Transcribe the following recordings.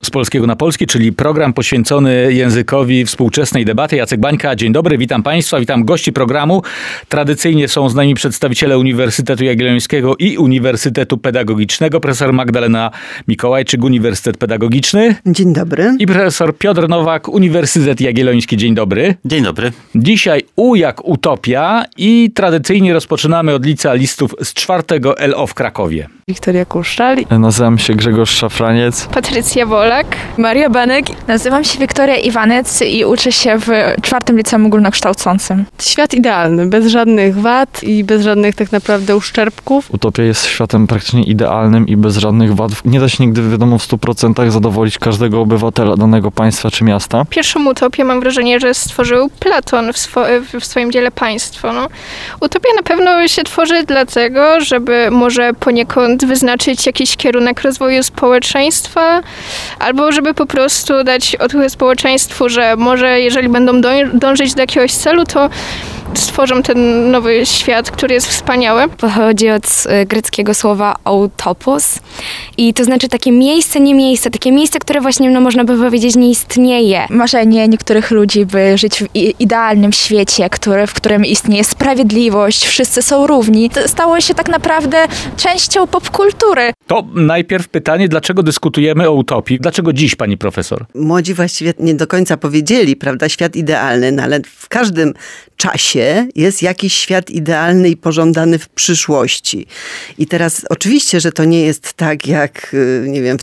z polskiego na polski, czyli program poświęcony językowi współczesnej debaty. Jacek Bańka, dzień dobry, witam Państwa, witam gości programu. Tradycyjnie są z nami przedstawiciele Uniwersytetu Jagiellońskiego i Uniwersytetu Pedagogicznego. Profesor Magdalena Mikołajczyk, Uniwersytet Pedagogiczny. Dzień dobry. I profesor Piotr Nowak, Uniwersytet Jagielloński. Dzień dobry. Dzień dobry. Dzisiaj U jak utopia i tradycyjnie rozpoczynamy od licealistów z 4 LO w Krakowie. Wiktoria Kuszczal. Nazywam się Grzegorz Szafraniec. Patrycja Wolak. Maria Banek. Nazywam się Wiktoria Iwanec i uczę się w 4 Liceum Ogólnokształcącym. Świat idealny, bez żadnych wad i bez żadnych tak naprawdę uszczerbków. Utopia jest światem praktycznie idealnym i bez żadnych wad. Nie da się nigdy, wiadomo, w 100% zadowolić każdego obywatela danego państwa czy miasta. Pierwszą utopię mam wrażenie, że stworzył Platon w swoim dziele Państwo. Utopia na pewno się tworzy dlatego, żeby może poniekąd wyznaczyć jakiś kierunek rozwoju społeczeństwa, albo żeby po prostu dać otuchę społeczeństwu, że może jeżeli będą dążyć do jakiegoś celu, to stworzą ten nowy świat, który jest wspaniały. Pochodzi od greckiego słowa autopos i to znaczy takie miejsce, nie miejsce, takie miejsce, które właśnie, można by powiedzieć, nie istnieje. Marzenie niektórych ludzi, by żyć w idealnym świecie, w którym istnieje sprawiedliwość, wszyscy są równi, to stało się tak naprawdę częścią popkultury. To najpierw pytanie, dlaczego dyskutujemy o utopii? Dlaczego dziś, pani profesor? Młodzi właściwie nie do końca powiedzieli, prawda, świat idealny, no ale w każdym czasie jest jakiś świat idealny i pożądany w przyszłości. I teraz oczywiście, że to nie jest tak jak, nie wiem, w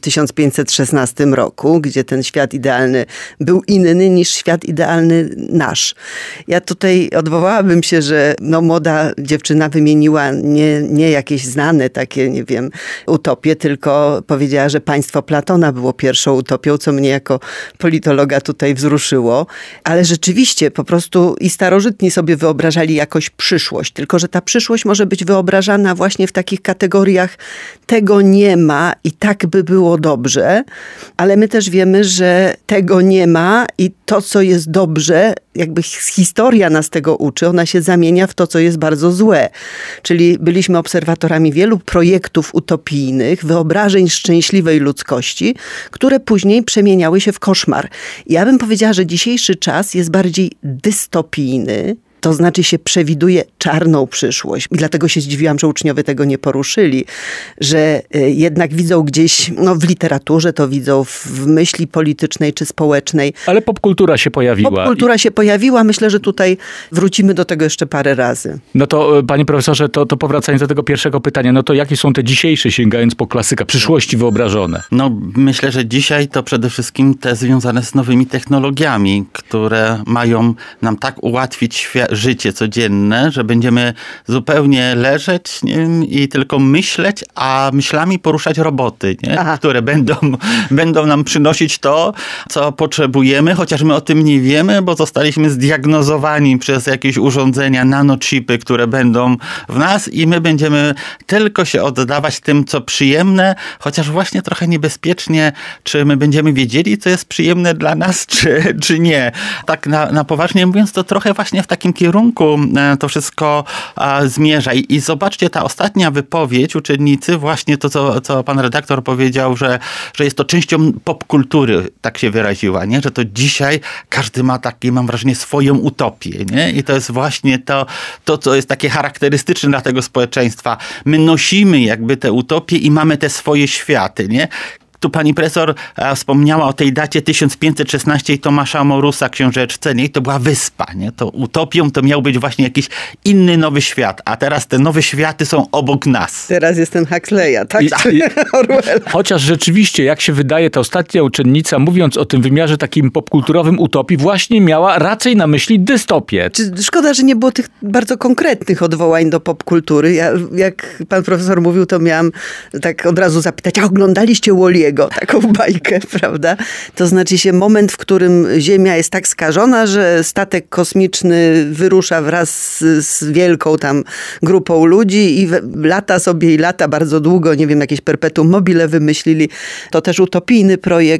1516 roku, gdzie ten świat idealny był inny niż świat idealny nasz. Ja tutaj odwołałabym się, że młoda dziewczyna wymieniła nie jakieś znane takie, nie wiem, utopie, tylko powiedziała, że państwo Platona było pierwszą utopią, co mnie jako politologa tutaj wzruszyło. Ale rzeczywiście po prostu i starożytni sobie wyobrażali jakoś przyszłość, tylko że ta przyszłość może być wyobrażana właśnie w takich kategoriach tego nie ma i tak by było dobrze, ale my też wiemy, że tego nie ma i to, co jest dobrze, jakby historia nas tego uczy, ona się zamienia w to, co jest bardzo złe. Czyli byliśmy obserwatorami wielu projektów utopijnych, wyobrażeń szczęśliwej ludzkości, które później przemieniały się w koszmar. Ja bym powiedziała, że dzisiejszy czas jest bardziej dystopijny, to znaczy się przewiduje czarną przyszłość. I dlatego się zdziwiłam, że uczniowie tego nie poruszyli, że jednak widzą gdzieś, w literaturze to widzą, w myśli politycznej czy społecznej. Ale popkultura się pojawiła. Popkultura się pojawiła. Myślę, że tutaj wrócimy do tego jeszcze parę razy. No to, panie profesorze, to powracając do tego pierwszego pytania, no to jakie są te dzisiejsze, sięgając po klasyka, przyszłości wyobrażone? Myślę, że dzisiaj to przede wszystkim te związane z nowymi technologiami, które mają nam tak ułatwić życie codzienne, że będziemy zupełnie leżeć, nie wiem, i tylko myśleć, a myślami poruszać roboty, nie? Które będą nam przynosić to, co potrzebujemy, chociaż my o tym nie wiemy, bo zostaliśmy zdiagnozowani przez jakieś urządzenia, nanochipy, które będą w nas i my będziemy tylko się oddawać tym, co przyjemne, chociaż właśnie trochę niebezpiecznie, czy my będziemy wiedzieli, co jest przyjemne dla nas, czy nie. Tak na poważnie mówiąc, to trochę właśnie w takim kierunku to wszystko zmierza. I zobaczcie, ta ostatnia wypowiedź uczennicy, właśnie to, co pan redaktor powiedział, że jest to częścią popkultury, tak się wyraziła, nie? Że to dzisiaj każdy ma takie, mam wrażenie, swoją utopię, nie? I to jest właśnie to, co jest takie charakterystyczne dla tego społeczeństwa. My nosimy jakby te utopie i mamy te swoje światy, nie? Tu pani profesor wspomniała o tej dacie 1516 i Tomasza Morusa, książeczce, nie? I to była wyspa, nie? To utopią to miał być właśnie jakiś inny nowy świat, a teraz te nowe światy są obok nas. Teraz jest ten Huxleya, tak? Chociaż rzeczywiście, jak się wydaje, ta ostatnia uczennica, mówiąc o tym wymiarze takim popkulturowym utopii, właśnie miała raczej na myśli dystopię. Szkoda, że nie było tych bardzo konkretnych odwołań do popkultury. Ja, jak pan profesor mówił, to miałam tak od razu zapytać, a oglądaliście Wally'ego? Taką bajkę, prawda? To znaczy się moment, w którym Ziemia jest tak skażona, że statek kosmiczny wyrusza wraz z wielką tam grupą ludzi i lata sobie bardzo długo, nie wiem, jakieś perpetuum mobile wymyślili. To też utopijny projekt,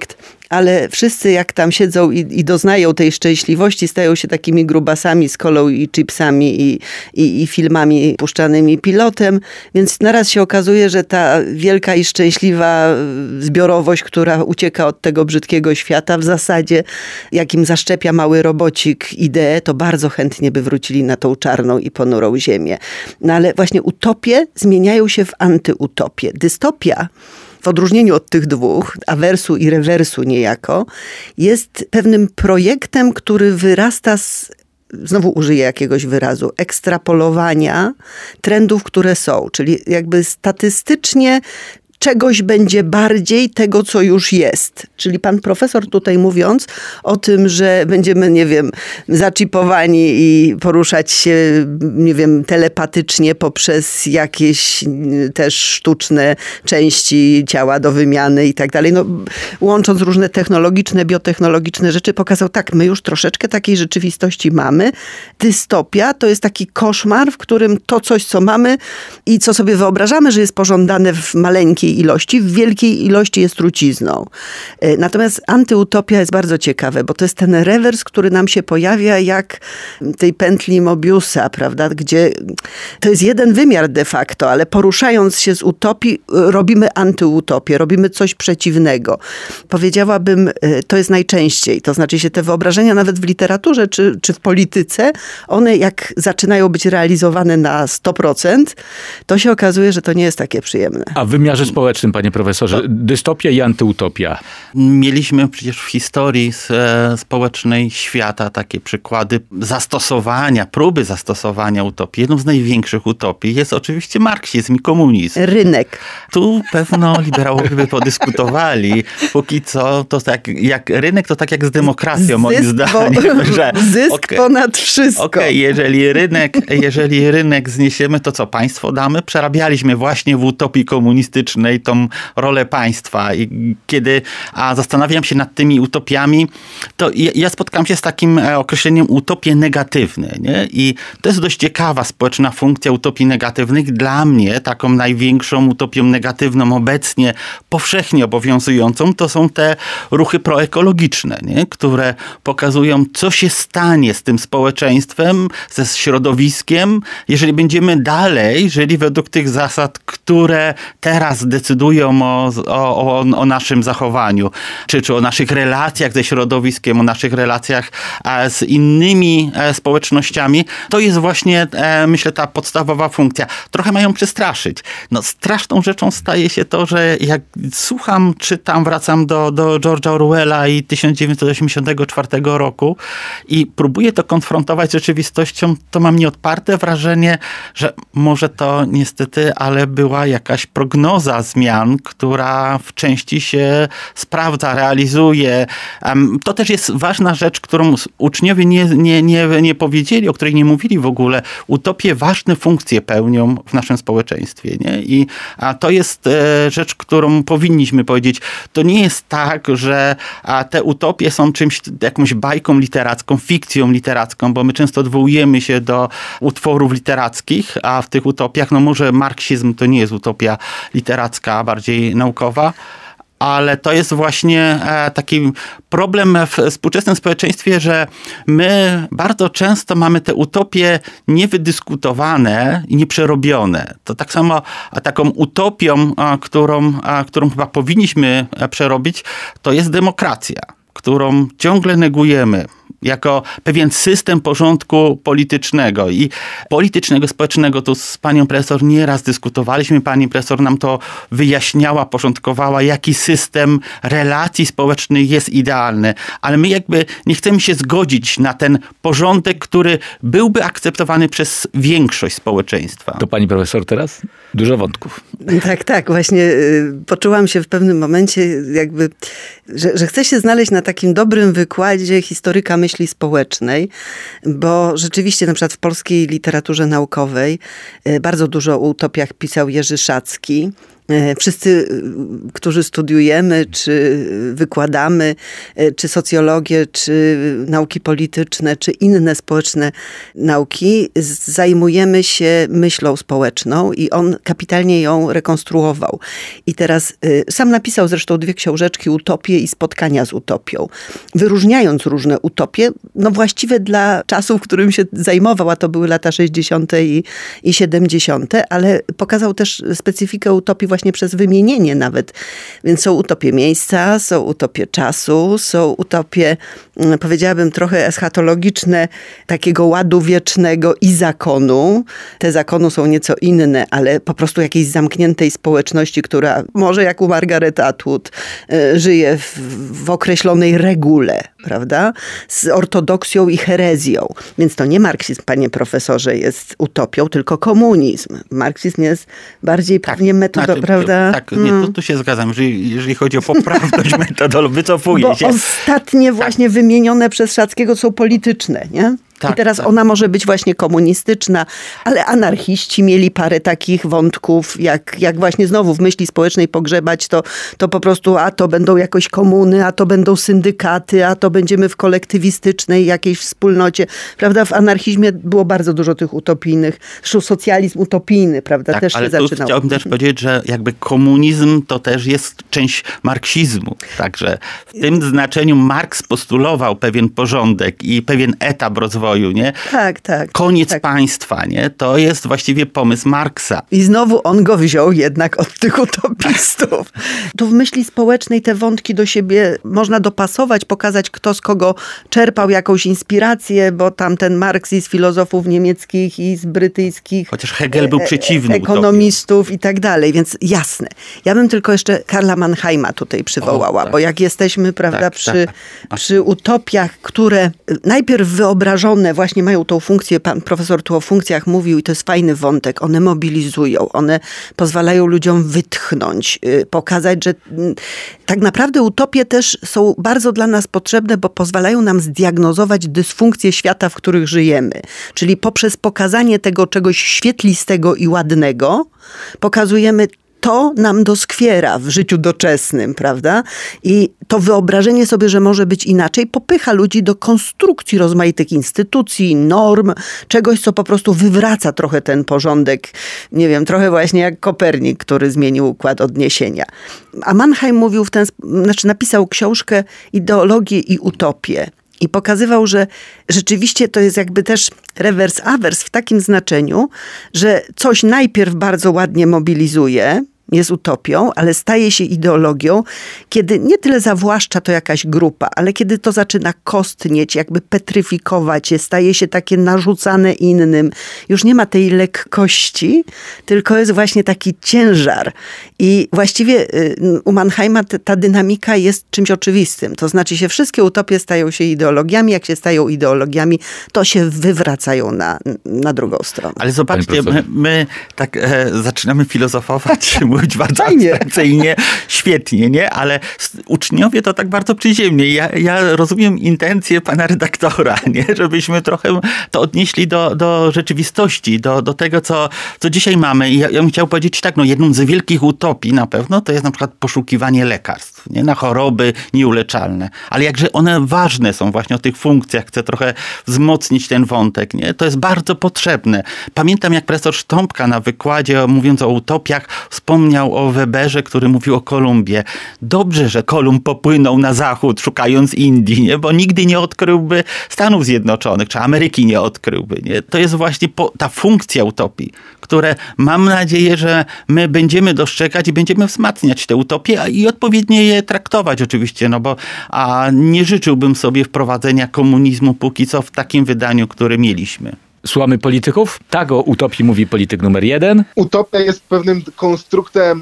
ale wszyscy jak tam siedzą i doznają tej szczęśliwości, stają się takimi grubasami z kolą i chipsami i filmami puszczanymi pilotem, więc naraz się okazuje, że ta wielka i szczęśliwa zbiorowość, która ucieka od tego brzydkiego świata, w zasadzie jak im zaszczepia mały robocik ideę, to bardzo chętnie by wrócili na tą czarną i ponurą ziemię. No ale właśnie utopie zmieniają się w antyutopię. Dystopia, w odróżnieniu od tych dwóch, awersu i rewersu niejako, jest pewnym projektem, który wyrasta z, znowu użyję jakiegoś wyrazu, ekstrapolowania trendów, które są. Czyli jakby statystycznie czegoś będzie bardziej tego, co już jest. Czyli pan profesor tutaj mówiąc o tym, że będziemy, nie wiem, zaczipowani i poruszać się, nie wiem, telepatycznie poprzez jakieś też sztuczne części ciała do wymiany i tak dalej. No, łącząc różne technologiczne, biotechnologiczne rzeczy, pokazał, tak, my już troszeczkę takiej rzeczywistości mamy. Dystopia to jest taki koszmar, w którym to coś, co mamy i co sobie wyobrażamy, że jest pożądane w maleńkiej ilości, w wielkiej ilości jest trucizną. Natomiast antyutopia jest bardzo ciekawe, bo to jest ten rewers, który nam się pojawia jak tej pętli Mobiusa, prawda, gdzie to jest jeden wymiar de facto, ale poruszając się z utopii, robimy antyutopię, robimy coś przeciwnego. Powiedziałabym, to jest najczęściej, to znaczy się te wyobrażenia nawet w literaturze czy w polityce, one jak zaczynają być realizowane na 100%, to się okazuje, że to nie jest takie przyjemne. A w wymiarze społecznym, panie profesorze, dystopia i antyutopia. Mieliśmy przecież w historii społecznej świata takie przykłady zastosowania, próby zastosowania utopii. Jedną z największych utopii jest oczywiście marksizm i komunizm. Rynek. Tu pewno liberałowie by podyskutowali. Póki co, to tak jak rynek, to tak jak z demokracją, moim zdaniem. Że, zysk ponad wszystko. Okej, jeżeli rynek zniesiemy, to co, państwo damy? Przerabialiśmy właśnie w utopii komunistycznej tą rolę państwa. I kiedy zastanawiam się nad tymi utopiami, to ja spotkałem się z takim określeniem utopie negatywne. Nie? I to jest dość ciekawa społeczna funkcja utopii negatywnych. Dla mnie taką największą utopią negatywną obecnie, powszechnie obowiązującą, to są te ruchy proekologiczne, nie? Które pokazują, co się stanie z tym społeczeństwem, ze środowiskiem, jeżeli będziemy dalej żyli według tych zasad, które teraz decydują o naszym zachowaniu, czy o naszych relacjach ze środowiskiem, o naszych relacjach z innymi społecznościami. To jest właśnie, myślę, ta podstawowa funkcja. Trochę mają przestraszyć. No, straszną rzeczą staje się to, że jak słucham, czytam, wracam do George'a Orwella i 1984 roku i próbuję to konfrontować z rzeczywistością, to mam nieodparte wrażenie, że może to niestety, ale była jakaś prognoza zmian, która w części się sprawdza, realizuje. To też jest ważna rzecz, którą uczniowie nie powiedzieli, o której nie mówili w ogóle. Utopie ważne funkcje pełnią w naszym społeczeństwie. Nie? I to jest rzecz, którą powinniśmy powiedzieć. To nie jest tak, że te utopie są czymś, jakąś bajką literacką, fikcją literacką, bo my często odwołujemy się do utworów literackich, a w tych utopiach, no może marksizm to nie jest utopia literacka, bardziej naukowa, ale to jest właśnie taki problem w współczesnym społeczeństwie, że my bardzo często mamy te utopie niewydyskutowane i nieprzerobione. To tak samo taką utopią, którą chyba powinniśmy przerobić, to jest demokracja, którą ciągle negujemy jako pewien system porządku politycznego i politycznego, społecznego. Tu z panią profesor nieraz dyskutowaliśmy. Pani profesor nam to wyjaśniała, porządkowała, jaki system relacji społecznych jest idealny. Ale my jakby nie chcemy się zgodzić na ten porządek, który byłby akceptowany przez większość społeczeństwa. To pani profesor teraz? Dużo wątków. Tak. Właśnie poczułam się w pewnym momencie jakby, że chcę się znaleźć na takim dobrym wykładzie historyka myśli społecznej, bo rzeczywiście na przykład w polskiej literaturze naukowej bardzo dużo o utopiach pisał Jerzy Szacki. Wszyscy, którzy studiujemy, czy wykładamy, czy socjologię, czy nauki polityczne, czy inne społeczne nauki, zajmujemy się myślą społeczną i on kapitalnie ją rekonstruował. I teraz sam napisał zresztą 2 książeczki, Utopie i Spotkania z utopią. Wyróżniając różne utopie, no właściwe dla czasu, w którym się zajmował, a to były lata 60. i 70., ale pokazał też specyfikę utopii właśnie przez wymienienie nawet. Więc są utopie miejsca, są utopie czasu, są utopie, powiedziałabym, trochę eschatologiczne, takiego ładu wiecznego i zakonu. Te zakony są nieco inne, ale po prostu jakiejś zamkniętej społeczności, która może jak u Margaret Atwood żyje w określonej regule, prawda? Z ortodoksją i herezją. Więc to nie marksizm, panie profesorze, jest utopią, tylko komunizm. Marksizm jest bardziej pewnie metodą, prawda? Tak, nie, tu się zgadzam. Jeżeli chodzi o poprawność metodologii, wycofuję się. Bo ostatnie właśnie wymienione przez Szackiego są polityczne, nie? Tak, i teraz tak. ona może być właśnie komunistyczna, ale anarchiści mieli parę takich wątków, jak właśnie znowu w myśli społecznej pogrzebać, to po prostu a to będą jakoś komuny, a to będą syndykaty, a to będziemy w kolektywistycznej jakiejś wspólnocie. Prawda? W anarchizmie było bardzo dużo tych utopijnych, zresztą socjalizm utopijny, prawda? Tak, też się ale zaczynał. tu chciałbym też powiedzieć, że jakby komunizm to też jest część marksizmu. Także w tym znaczeniu Marks postulował pewien porządek i pewien etap rozwoju, nie? Tak, tak. Koniec tak. państwa, nie? To jest właściwie pomysł Marksa. I znowu on go wziął jednak od tych utopistów. Tu w myśli społecznej te wątki do siebie można dopasować, pokazać kto z kogo czerpał jakąś inspirację, bo tam ten Marks i z filozofów niemieckich i z brytyjskich. Chociaż Hegel był przeciwny ekonomistów i tak dalej, więc jasne. Ja bym tylko jeszcze Karla Mannheima tutaj przywołała, tak. Bo jak jesteśmy, prawda, Tak, przy utopiach, które najpierw wyobrażone właśnie mają tą funkcję, pan profesor tu o funkcjach mówił i to jest fajny wątek, one mobilizują, one pozwalają ludziom wytchnąć, pokazać, że tak naprawdę utopie też są bardzo dla nas potrzebne, bo pozwalają nam zdiagnozować dysfunkcje świata, w których żyjemy. Czyli poprzez pokazanie tego czegoś świetlistego i ładnego, pokazujemy to nam doskwiera w życiu doczesnym, prawda? I to wyobrażenie sobie, że może być inaczej, popycha ludzi do konstrukcji rozmaitych instytucji, norm, czegoś, co po prostu wywraca trochę ten porządek, nie wiem, trochę właśnie jak Kopernik, który zmienił układ odniesienia. A Mannheim mówił napisał książkę Ideologię i utopię. I pokazywał, że rzeczywiście to jest jakby też rewers awers w takim znaczeniu, że coś najpierw bardzo ładnie mobilizuje, jest utopią, ale staje się ideologią, kiedy nie tyle zawłaszcza to jakaś grupa, ale kiedy to zaczyna kostnieć, jakby petryfikować się, staje się takie narzucane innym. Już nie ma tej lekkości, tylko jest właśnie taki ciężar. I właściwie u Mannheima ta dynamika jest czymś oczywistym. To znaczy się wszystkie utopie stają się ideologiami. Jak się stają ideologiami, to się wywracają na drugą stronę. Ale zobaczcie, my tak zaczynamy filozofować, mówić bardzo abstrakcyjnie, świetnie, nie? Ale uczniowie to tak bardzo przyziemnie. Ja rozumiem intencje pana redaktora, nie? Żebyśmy trochę to odnieśli do rzeczywistości, do tego, co dzisiaj mamy. I ja bym chciał powiedzieć tak, jedną z wielkich utopii na pewno to jest na przykład poszukiwanie lekarstw, nie? Na choroby nieuleczalne. Ale jakże one ważne są właśnie o tych funkcjach. Chcę trochę wzmocnić ten wątek, nie? To jest bardzo potrzebne. Pamiętam, jak profesor Sztąpka na wykładzie, mówiąc o utopiach, wspomniał o Weberze, który mówił o Kolumbie. Dobrze, że Kolumb popłynął na zachód, szukając Indii, nie? Bo nigdy nie odkryłby Stanów Zjednoczonych, czy Ameryki nie odkryłby. Nie? To jest właśnie ta funkcja utopii, które mam nadzieję, że my będziemy dostrzegać i będziemy wzmacniać te utopie i odpowiednio je traktować oczywiście, a nie życzyłbym sobie wprowadzenia komunizmu póki co w takim wydaniu, które mieliśmy. Słuchamy polityków? Tak, o utopii mówi polityk numer 1. Utopia jest pewnym konstruktem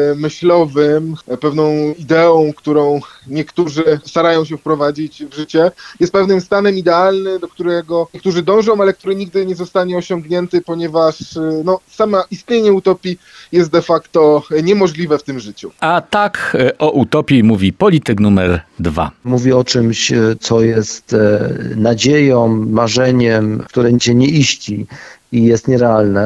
myślowym, pewną ideą, którą niektórzy starają się wprowadzić w życie. Jest pewnym stanem idealnym, do którego niektórzy dążą, ale który nigdy nie zostanie osiągnięty, ponieważ samo istnienie utopii jest de facto niemożliwe w tym życiu. A tak o utopii mówi polityk numer 2. Mówi o czymś, co jest nadzieją, marzeniem, które cię nie iści i jest nierealne.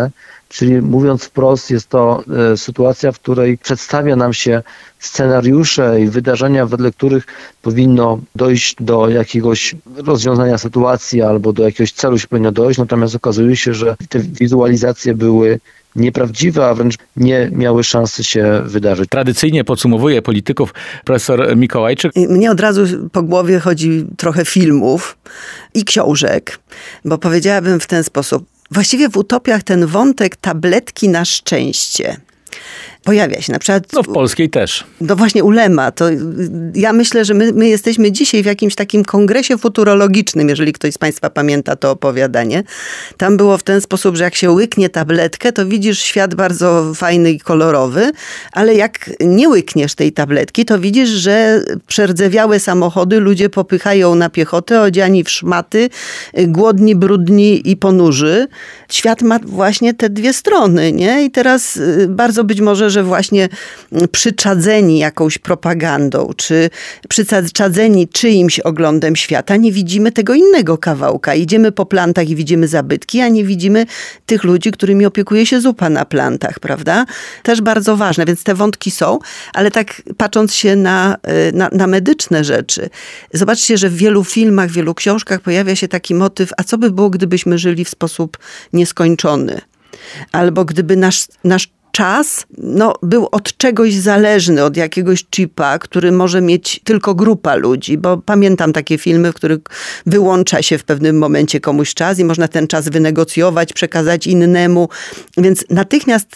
Czyli mówiąc wprost, jest to sytuacja, w której przedstawia nam się scenariusze i wydarzenia, wedle których powinno dojść do jakiegoś rozwiązania sytuacji albo do jakiegoś celu się powinno dojść, natomiast okazuje się, że te wizualizacje były nieprawdziwe, a wręcz nie miały szansy się wydarzyć. Tradycyjnie podsumowuje polityków profesor Mikołajczyk. Mnie od razu po głowie chodzi trochę filmów i książek, bo powiedziałabym w ten sposób. Właściwie w utopiach ten wątek tabletki na szczęście pojawia się. Na przykład w polskiej też. No właśnie u Lema. To ja myślę, że my jesteśmy dzisiaj w jakimś takim kongresie futurologicznym, jeżeli ktoś z Państwa pamięta to opowiadanie. Tam było w ten sposób, że jak się łyknie tabletkę, to widzisz świat bardzo fajny i kolorowy, ale jak nie łykniesz tej tabletki, to widzisz, że przerdzewiałe samochody, ludzie popychają na piechotę, odziani w szmaty, głodni, brudni i ponurzy. Świat ma właśnie te dwie strony, nie? I teraz bardzo być może, że właśnie przyczadzeni jakąś propagandą, czy przyczadzeni czyimś oglądem świata, nie widzimy tego innego kawałka. Idziemy po plantach i widzimy zabytki, a nie widzimy tych ludzi, którymi opiekuje się zupa na plantach, prawda? Też bardzo ważne, więc te wątki są, ale tak patrząc się na medyczne rzeczy, zobaczcie, że w wielu filmach, w wielu książkach pojawia się taki motyw, a co by było, gdybyśmy żyli w sposób nieskończony? Albo gdyby nasz czas był od czegoś zależny, od jakiegoś chipa, który może mieć tylko grupa ludzi, bo pamiętam takie filmy, w których wyłącza się w pewnym momencie komuś czas i można ten czas wynegocjować, przekazać innemu. Więc natychmiast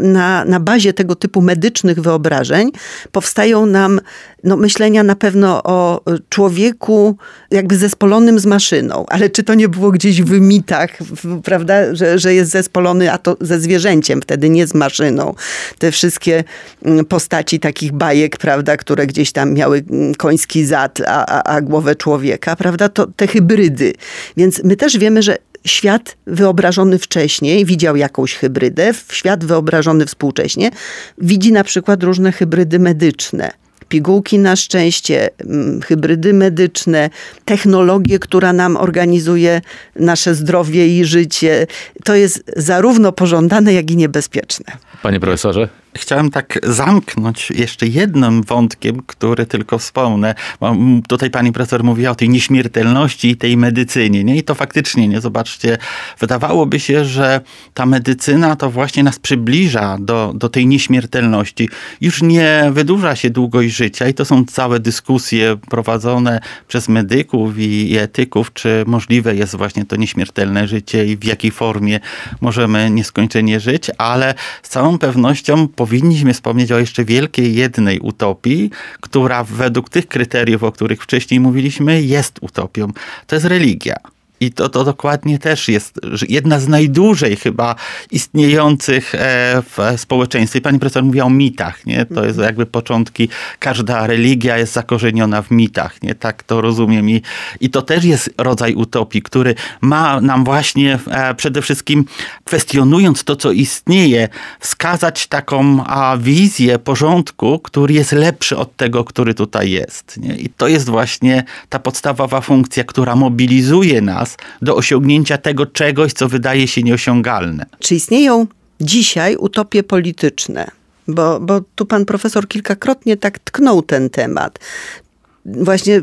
na bazie tego typu medycznych wyobrażeń powstają nam myślenia na pewno o człowieku jakby zespolonym z maszyną. Ale czy to nie było gdzieś w mitach, prawda, że jest zespolony, a to ze zwierzęciem, wtedy nie z maszyną. Te wszystkie postaci takich bajek, prawda, które gdzieś tam miały koński zad, a głowę człowieka, prawda, to te hybrydy. Więc my też wiemy, że świat wyobrażony wcześniej widział jakąś hybrydę, świat wyobrażony współcześnie widzi na przykład różne hybrydy medyczne. Pigułki na szczęście, hybrydy medyczne, technologię, która nam organizuje nasze zdrowie i życie. To jest zarówno pożądane, jak i niebezpieczne. Panie profesorze? Chciałem tak zamknąć jeszcze jednym wątkiem, który tylko wspomnę. Tutaj pani profesor mówiła o tej nieśmiertelności i tej medycynie. Nie? I to faktycznie, nie? Zobaczcie, wydawałoby się, że ta medycyna to właśnie nas przybliża do tej nieśmiertelności. Już nie wydłuża się długość życia i to są całe dyskusje prowadzone przez medyków i etyków, czy możliwe jest właśnie to nieśmiertelne życie i w jakiej formie możemy nieskończenie żyć, ale z całą pewnością powinniśmy wspomnieć o jeszcze wielkiej jednej utopii, która według tych kryteriów, o których wcześniej mówiliśmy, jest utopią. To jest religia. I to dokładnie też jest jedna z najdłużej chyba istniejących w społeczeństwie. Pani profesor mówiła o mitach, nie? To jest jakby początki. Każda religia jest zakorzeniona w mitach, nie? Tak to rozumiem. I to też jest rodzaj utopii, który ma nam właśnie przede wszystkim kwestionując to, co istnieje, wskazać taką wizję porządku, który jest lepszy od tego, który tutaj jest. Nie? I to jest właśnie ta podstawowa funkcja, która mobilizuje nas do osiągnięcia tego czegoś, co wydaje się nieosiągalne. Czy istnieją dzisiaj utopie polityczne? Bo tu pan profesor kilkakrotnie tak tknął ten temat. Właśnie,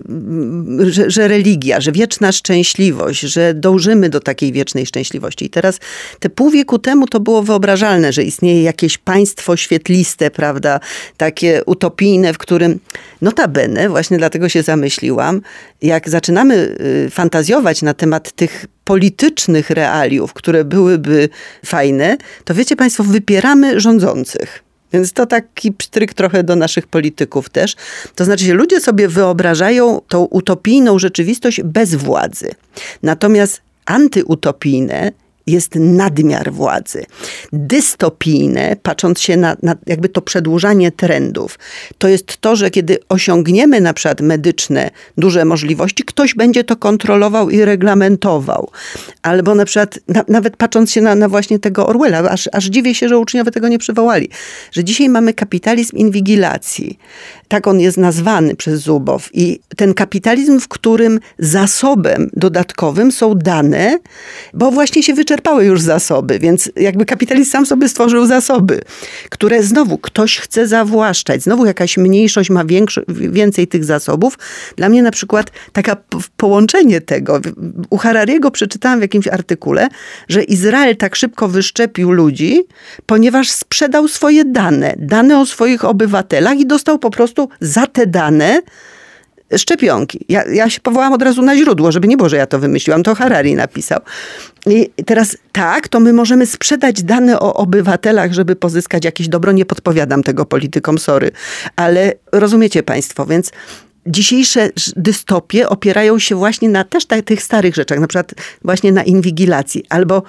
że religia, że wieczna szczęśliwość, że dążymy do takiej wiecznej szczęśliwości. I teraz te pół wieku temu to było wyobrażalne, że istnieje jakieś państwo świetliste, prawda, takie utopijne, w którym notabene, właśnie dlatego się zamyśliłam, jak zaczynamy fantazjować na temat tych politycznych realiów, które byłyby fajne, to wiecie państwo, wypieramy rządzących. Więc to taki pstryk trochę do naszych polityków też. To znaczy, że ludzie sobie wyobrażają tą utopijną rzeczywistość bez władzy. Natomiast antyutopijne jest nadmiar władzy. Dystopijne, patrząc się na jakby to przedłużanie trendów, to jest to, że kiedy osiągniemy na przykład medyczne duże możliwości, ktoś będzie to kontrolował i reglamentował. Albo na przykład, nawet patrząc się na właśnie tego Orwella, aż dziwię się, że uczniowie tego nie przywołali, że dzisiaj mamy kapitalizm inwigilacji. tak on jest nazwany przez Zubow. I ten kapitalizm, w którym zasobem dodatkowym są dane, bo właśnie się wyczerpały już zasoby, więc jakby kapitalizm sam sobie stworzył zasoby, które znowu ktoś chce zawłaszczać. Znowu jakaś mniejszość ma więcej tych zasobów. Dla mnie na przykład taka połączenie tego. U Harariego przeczytałam w jakimś artykule, że Izrael tak szybko wyszczepił ludzi, ponieważ sprzedał swoje dane o swoich obywatelach i dostał po prostu za te dane szczepionki. Ja się powołałam od razu na źródło, żeby nie było, że ja to wymyśliłam. To Harari napisał. I teraz tak, to my możemy sprzedać dane o obywatelach, żeby pozyskać jakieś dobro. Nie podpowiadam tego politykom, sorry. Ale rozumiecie państwo, więc dzisiejsze dystopie opierają się właśnie na też tych starych rzeczach, na przykład właśnie na inwigilacji, albo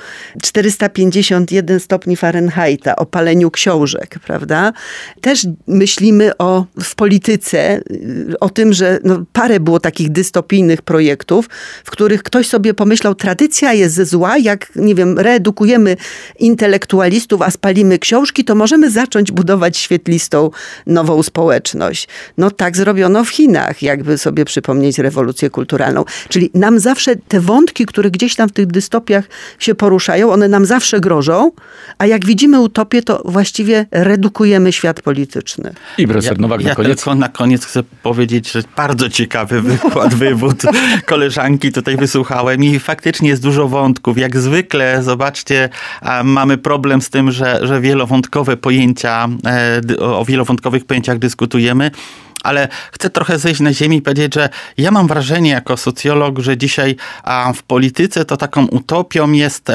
451 stopni Fahrenheita, o paleniu książek, prawda? Też myślimy w polityce o tym, że parę było takich dystopijnych projektów, w których ktoś sobie pomyślał, tradycja jest zła, jak, nie wiem, reedukujemy intelektualistów, a spalimy książki, to możemy zacząć budować świetlistą nową społeczność. Tak zrobiono w Chinach, jakby sobie przypomnieć rewolucję kulturalną. Czyli nam zawsze te wątki, które gdzieś tam w tych dystopiach się poruszają, one nam zawsze grożą, a jak widzimy utopię, to właściwie redukujemy świat polityczny. I profesor Nowak na koniec. Tylko na koniec chcę powiedzieć, że bardzo ciekawy wywód koleżanki tutaj wysłuchałem i faktycznie jest dużo wątków. Jak zwykle, zobaczcie, mamy problem z tym, że wielowątkowe pojęcia, o wielowątkowych pojęciach dyskutujemy. Ale chcę trochę zejść na ziemię i powiedzieć, że ja mam wrażenie jako socjolog, że dzisiaj w polityce to taką utopią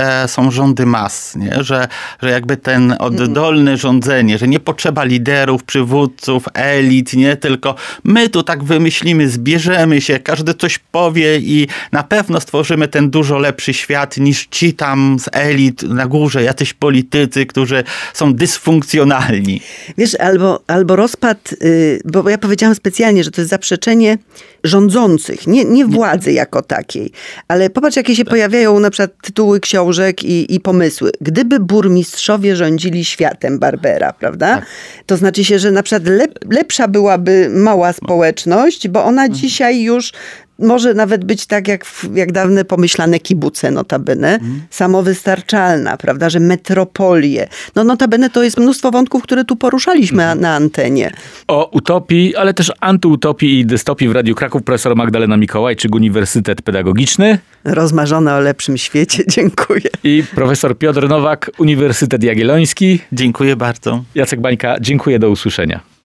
są rządy mas, nie? Że jakby ten oddolne rządzenie, że nie potrzeba liderów, przywódców, elit, nie? Tylko my tu tak wymyślimy, zbierzemy się, każdy coś powie i na pewno stworzymy ten dużo lepszy świat niż ci tam z elit na górze, jacyś politycy, którzy są dysfunkcjonalni. Wiesz, albo rozpad, bo ja powiedziałam specjalnie, że to jest zaprzeczenie rządzących, nie władzy jako takiej. Ale popatrz, jakie się pojawiają na przykład tytuły książek i pomysły. Gdyby burmistrzowie rządzili światem, Barbera, prawda? Tak. To znaczy się, że na przykład lepsza byłaby mała społeczność, bo ona dzisiaj już może nawet być tak jak dawne pomyślane kibuce notabene, samowystarczalna, prawda, że metropolie. Notabene to jest mnóstwo wątków, które tu poruszaliśmy na antenie. O utopii, ale też antyutopii i dystopii w Radiu Kraków profesor Magdalena Mikołajczyk, Uniwersytet Pedagogiczny. Rozmarzona o lepszym świecie, dziękuję. I profesor Piotr Nowak, Uniwersytet Jagielloński. Dziękuję bardzo. Jacek Bańka, dziękuję, do usłyszenia.